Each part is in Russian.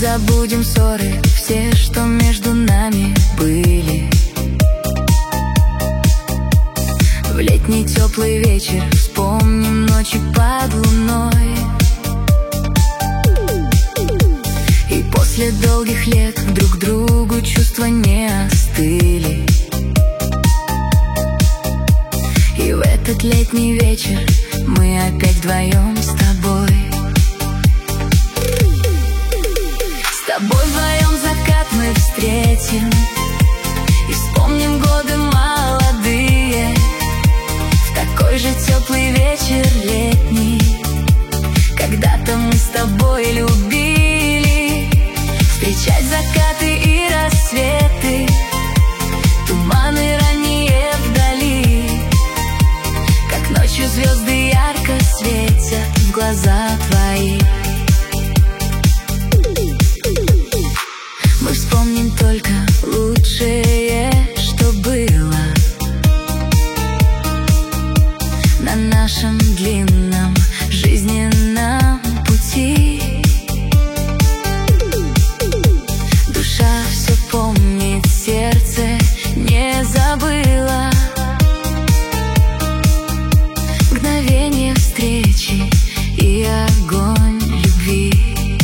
забудем ссоры все, что между нами были. В летний теплый вечер вспомним ночи под луной. И после долгих лет друг к другу чувства не остыли. И в этот летний вечер мы опять вдвоем с тобой. С тобой вдвоем закат мы встретим и вспомним годы молодые. В такой же теплый вечер летний когда-то мы с тобой любили встречать закаты и рассветы, туманы ранние вдали, как ночью звезды ярко светят в глаза твои. Мы вспомним только лучшее, что было на нашем длинном жизненном пути. Душа все помнит, сердце не забыло мгновение встречи и огонь любви.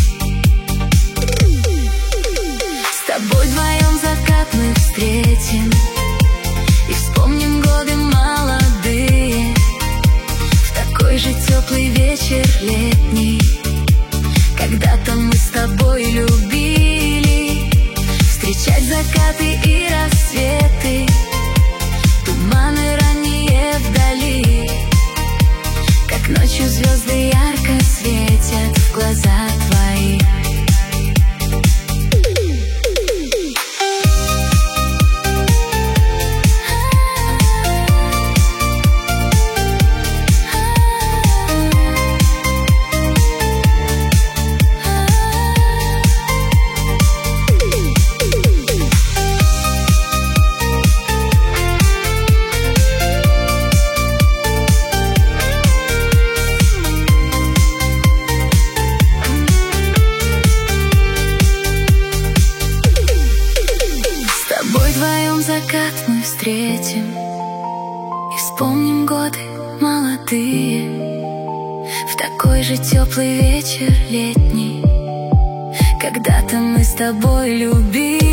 С тобой вдвоем закат мы встретим и вспомним годы молодые. В такой же теплый вечер летний когда-то мы с тобой любили встречать закаты и рассветы, туманы ранние вдали, как ночью звезды ярко светят в глаза твои. Вдвоем закат мы встретим и вспомним годы молодые. В такой же теплый вечер летний когда-то мы с тобой любили